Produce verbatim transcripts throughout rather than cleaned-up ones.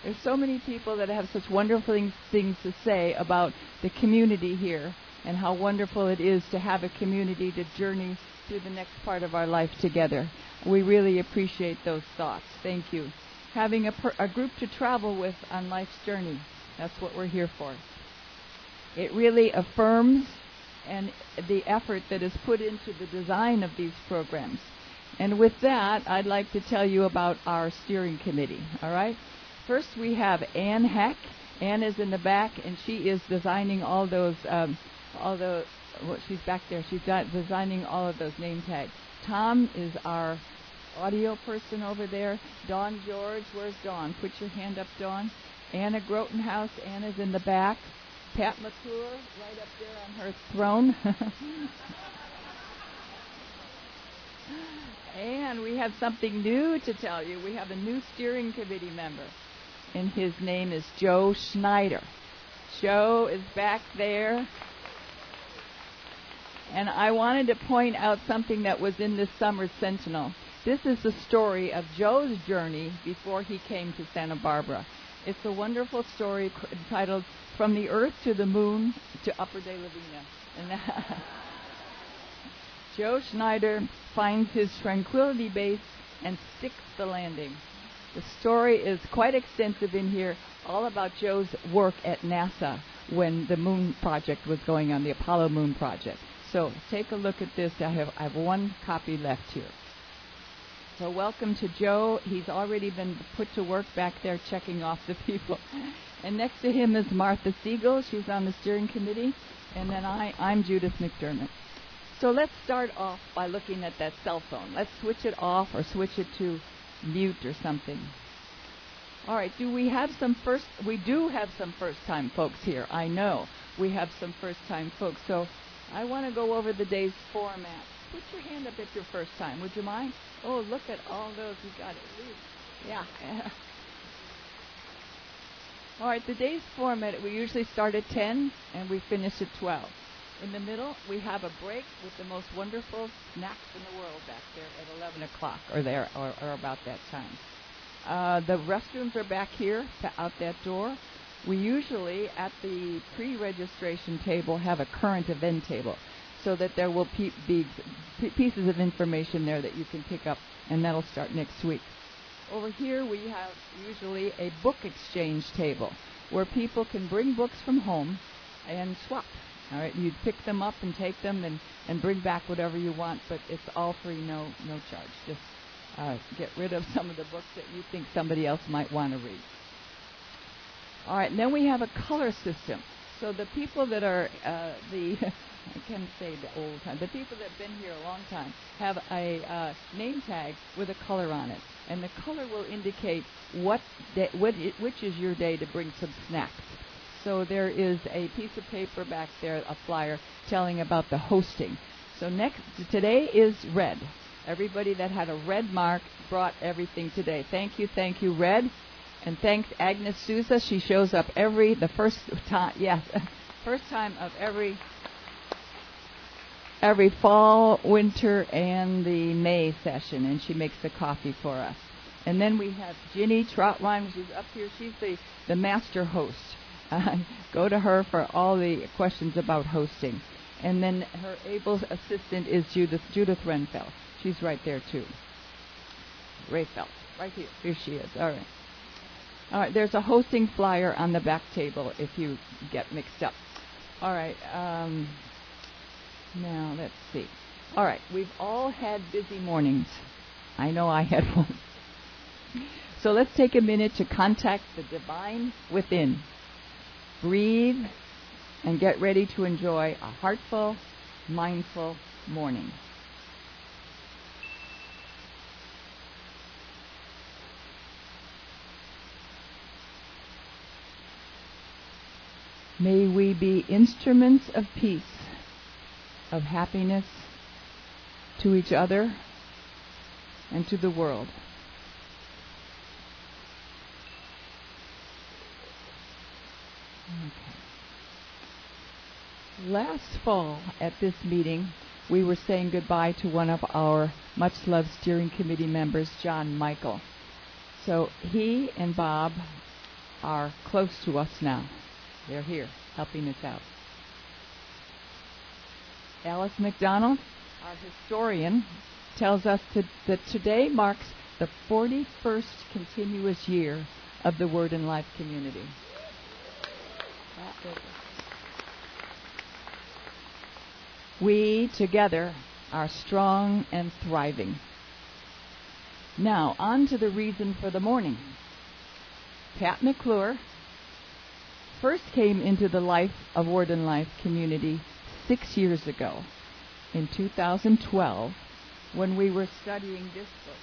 There's so many people that have such wonderful things, things to say about the community here and how wonderful it is to have a community to journey through the next part of our life together. We really appreciate those thoughts. Thank you. Having a, per, a group to travel with on life's journey, that's what we're here for. It really affirms and the effort that is put into the design of these programs. And with that, I'd like to tell you about our steering committee, all right? First, we have Ann Heck. Ann is in the back, and she is designing all those, um, all the, well, she's back there. She's got designing all of those name tags. Tom is our audio person over there. Dawn George, where's Dawn? Put your hand up, Dawn. Anna Grotenhouse, Anna's in the back. Pat McClure, right up there on her throne. And we have something new to tell you. We have a new steering committee member, and his name is Joe Schneider. Joe is back there. And I wanted to point out something that was in this summer's Sentinel. This is the story of Joe's journey before he came to Santa Barbara. It's a wonderful story entitled From the Earth to the Moon to Upper De La Vina. And Joe Schneider finds his tranquility base and sticks the landing. The story is quite extensive in here, all about Joe's work at NASA when the moon project was going on, the Apollo moon project. So take a look at this. I have, I have one copy left here. So welcome to Joe. He's already been put to work back there checking off the people. And next to him is Martha Siegel. She's on the steering committee. And then I, I'm Judith McDermott. So let's start off by looking at that cell phone. Let's switch it off or switch it to mute or something. All right, do we have some first, we do have some first-time folks here. I know we have some first-time folks. So I want to go over the day's format. Put your hand up if you're first time. Would you mind? Oh, look at all those. You got it. Yeah. All right, the day's format, we usually start at ten and we finish at twelve. In the middle, we have a break with the most wonderful snacks in the world back there at eleven o'clock or there or, or about that time. Uh, the restrooms are back here out that door. We usually, at the pre-registration table, have a current event table so that there will pe- be p- pieces of information there that you can pick up, and that'll start next week. Over here, we have usually a book exchange table where people can bring books from home and swap. All right, you pick them up and take them and, and bring back whatever you want, but it's all free, no no charge. Just uh, get rid of some of the books that you think somebody else might want to read. All right, and then we have a color system. So the people that are uh, the, I can't say the old time, the people that have been here a long time have a uh, name tag with a color on it. And the color will indicate what, day, what it, which is your day to bring some snacks. So there is a piece of paper back there, a flyer, telling about the hosting. So next, today is red. Everybody that had a red mark brought everything today. Thank you, thank you, red. And thanks Agnes Souza. She shows up every, the first time, yes, first time of every, every fall, winter, and the May session. And she makes the coffee for us. And then we have Ginny Trotwine. She's up here. She's the, the master host. Uh, go to her for all the questions about hosting. And then her able assistant is Judith, Judith Renfeld. She's right there, too. Rayfeld, right here. Here she is. All right. All right, there's a hosting flyer on the back table if you get mixed up. All right, um, now let's see. All right, we've all had busy mornings. I know I had one. So let's take a minute to contact the divine within. Breathe and get ready to enjoy a heartful, mindful morning. May we be instruments of peace, of happiness to each other and to the world. Okay. Last fall at this meeting, we were saying goodbye to one of our much-loved steering committee members, John Michael. So he and Bob are close to us now. They're here helping us out. Alice McDonald, our historian, tells us to, that today marks the forty-first continuous year of the Word and Life community. We together are strong and thriving. Now, on to the reason for the morning. Pat McClure first came into the life of Word and Life community six years ago, in two thousand twelve, when we were studying this book.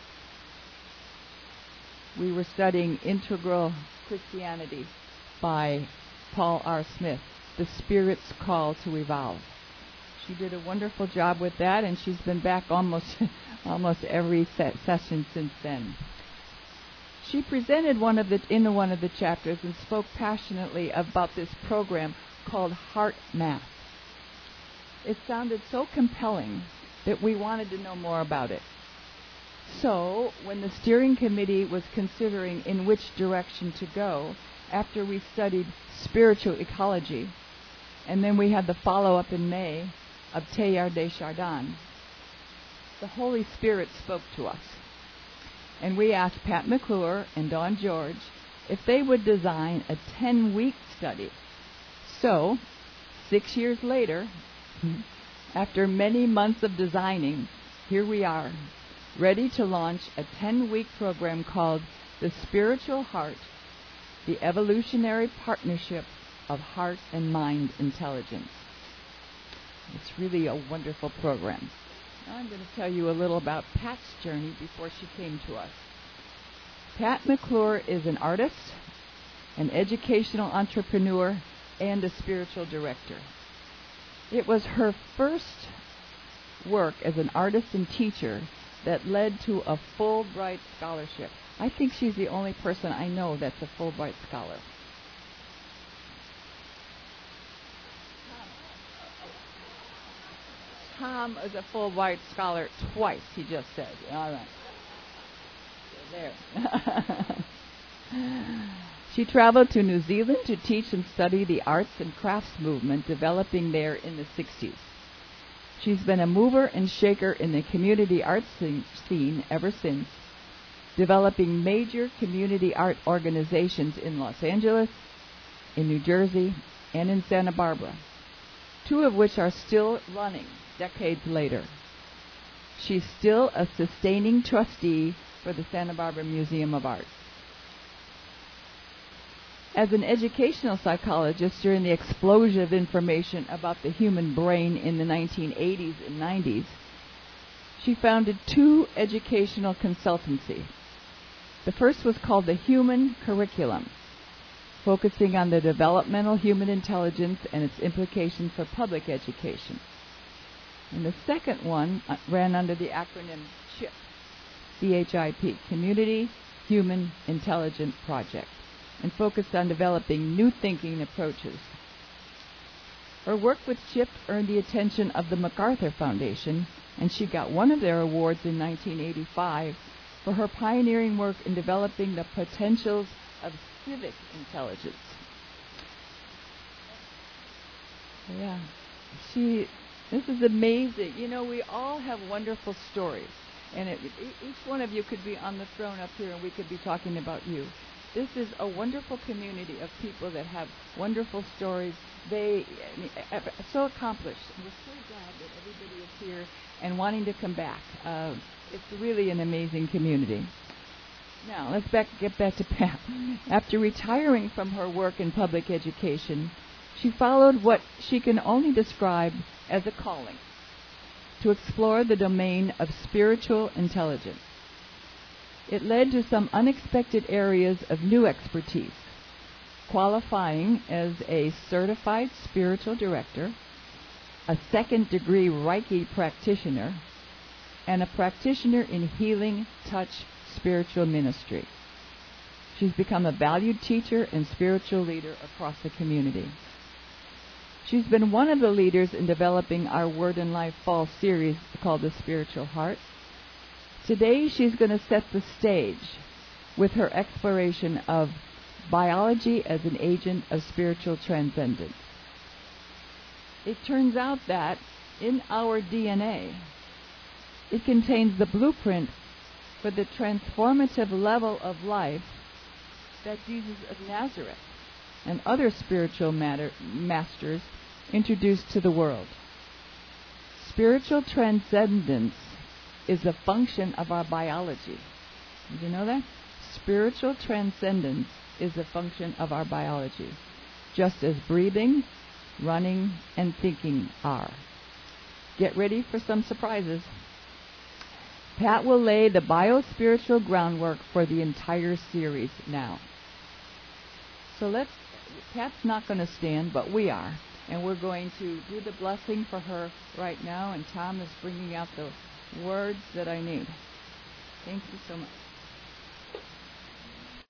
We were studying Integral Christianity by Paul R. Smith, The Spirit's Call to Evolve. She did a wonderful job with that, and she's been back almost almost every se- session since then. She presented one of the in one of the chapters and spoke passionately about this program called Heart Math. It sounded so compelling that we wanted to know more about it. So, when the steering committee was considering in which direction to go, after we studied spiritual ecology, and then we had the follow-up in May of Teilhard de Chardin, the Holy Spirit spoke to us. And we asked Pat McClure and Dawn George if they would design a ten-week study. So, six years later, after many months of designing, here we are, ready to launch a ten-week program called The Spiritual Heart, the Evolutionary Partnership of Heart and Mind Intelligence. It's really a wonderful program. Now I'm going to tell you a little about Pat's journey before she came to us. Pat McClure is an artist, an educational entrepreneur, and a spiritual director. It was her first work as an artist and teacher that led to a Fulbright scholarship. I think she's the only person I know that's a Fulbright scholar. Tom is a Fulbright scholar twice, he just said. All right. There. She traveled to New Zealand to teach and study the arts and crafts movement developing there in the sixties. She's been a mover and shaker in the community arts scene ever since, developing major community art organizations in Los Angeles, in New Jersey, and in Santa Barbara, two of which are still running decades later. She's still a sustaining trustee for the Santa Barbara Museum of Art. As an educational psychologist during the explosion of information about the human brain in the nineteen eighties and nineties, she founded two educational consultancies. The first was called the Human Curriculum, focusing on the developmental human intelligence and its implications for public education. And the second one uh, ran under the acronym CHIP, C H I P, Community Human Intelligence Project, and focused on developing new thinking approaches. Her work with CHIP earned the attention of the MacArthur Foundation, and she got one of their awards in nineteen eighty-five for her pioneering work in developing the potentials of civic intelligence. Yeah, she. This is amazing. You know, we all have wonderful stories, and it, each one of you could be on the throne up here, and we could be talking about you. This is a wonderful community of people that have wonderful stories. They are so accomplished. We're so glad that everybody is here and wanting to come back. Uh, it's really an amazing community. Now, let's back, get back to Pat. After retiring from her work in public education, she followed what she can only describe as a calling, to explore the domain of spiritual intelligence. It led to some unexpected areas of new expertise, qualifying as a certified spiritual director, a second-degree Reiki practitioner, and a practitioner in healing touch spiritual ministry. She's become a valued teacher and spiritual leader across the community. She's been one of the leaders in developing our Word and Life Fall series called The Spiritual Heart. Today she's going to set the stage with her exploration of biology as an agent of spiritual transcendence. It turns out that in our D N A, it contains the blueprint for the transformative level of life that Jesus of Nazareth and other spiritual matter, masters introduced to the world. Spiritual transcendence is a function of our biology. Did you know that? Spiritual transcendence is a function of our biology, just as breathing, running, and thinking are. Get ready for some surprises. Pat will lay the bio-spiritual groundwork for the entire series now. So let's, Pat's not going to stand, but we are. And we're going to do the blessing for her right now, and Tom is bringing out the words that I need. Thank you so much.